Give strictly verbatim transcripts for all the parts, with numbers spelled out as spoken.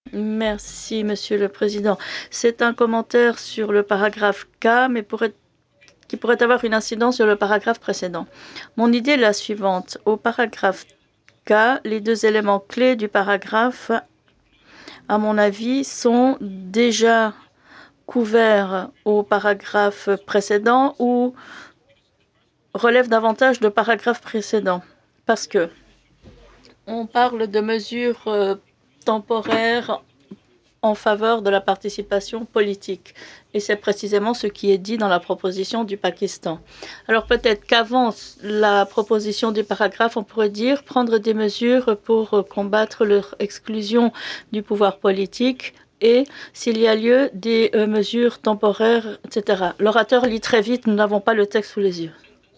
Merci, Monsieur le Président. C'est un commentaire sur le paragraphe K, mais pourrait- qui pourrait avoir une incidence sur le paragraphe précédent. Mon idée est la suivante. Au paragraphe K, les deux éléments clés du paragraphe, à mon avis, sont déjà couverts au paragraphe précédent ou relèvent davantage de paragraphes précédents. Parce que on parle de mesures euh, temporaires en faveur de la participation politique. Et c'est précisément ce qui est dit dans la proposition du Pakistan. Alors peut-être qu'avant la proposition du paragraphe, on pourrait dire prendre des mesures pour combattre leur exclusion du pouvoir politique et, s'il y a lieu, des euh, mesures temporaires, et cetera. L'orateur lit très vite, nous n'avons pas le texte sous les yeux.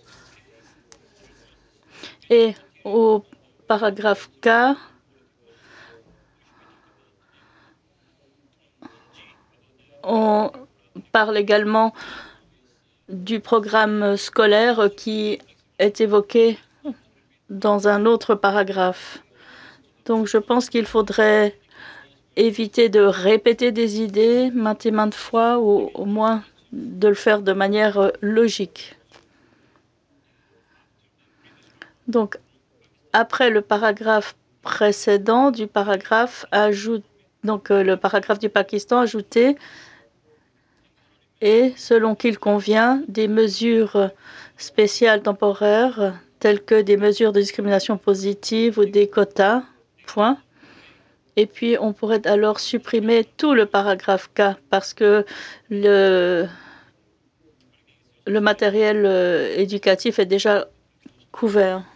Et au paragraphe K, on parle également du programme scolaire qui est évoqué dans un autre paragraphe. Donc je pense qu'il faudrait éviter de répéter des idées maintes et maintes fois, ou au moins de le faire de manière logique. Donc après le paragraphe précédent du paragraphe, ajoute donc euh, le paragraphe du Pakistan ajouté et, selon qu'il convient, des mesures spéciales temporaires telles que des mesures de discrimination positive ou des quotas, point. Et puis on pourrait alors supprimer tout le paragraphe K parce que le, le matériel euh, éducatif est déjà couvert.